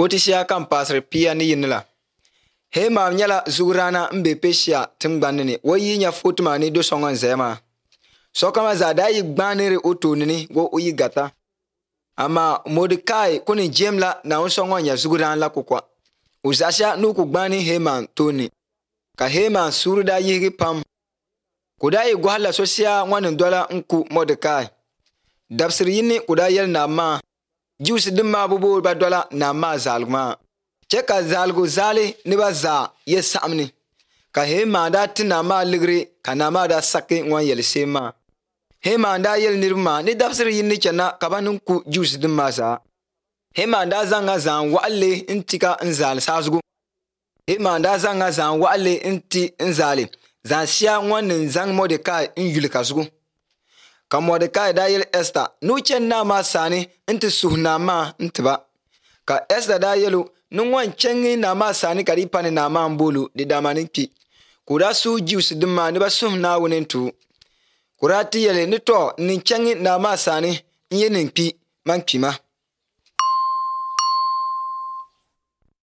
Fotisha kan pasir pia ni yinla. He ma nyala zurana mbe peshia timgbanini wo yi nya fotma ni do songon zema. So kama zada yi gbaniri otonini go uyi gata. Ama Mordekai kuni jemla na unsongon ya zuran la kukwa. Uzasha nuku gbani Heman Tony. Ka Heman surda yigi pam. Kuda yi gwala sosia wanin dola nku Mordekai. Dabsir yini kuda yel na ma. Jiwsi dimma bubu ba dola na ma zalgma. Cheka zalgu zali niba za ye samni. Ka Heman da tina ma ligri ka na ma da saki wan yel sema. Heman da yel nirma ni dabsir yini chana kabanun ku jiwsi dimma za. Heman da zanga zan wa'ale intika nzal sazgu. Heman da zanga zan wa'ale inti nzali. Zan siya wanin zang Mordekai yulika zugu. Ka Mordekai da yel Esther nuchen na ma sani inti suhna ma intiba. Ka Esther da yelu nungwan chengi na ma sani karipani na ma mbulu di damanin ki. Kuda su jiwsi dimma niba suhna wunintu. Kurati yele nito ni chengi na ma sani nye ninki man kima.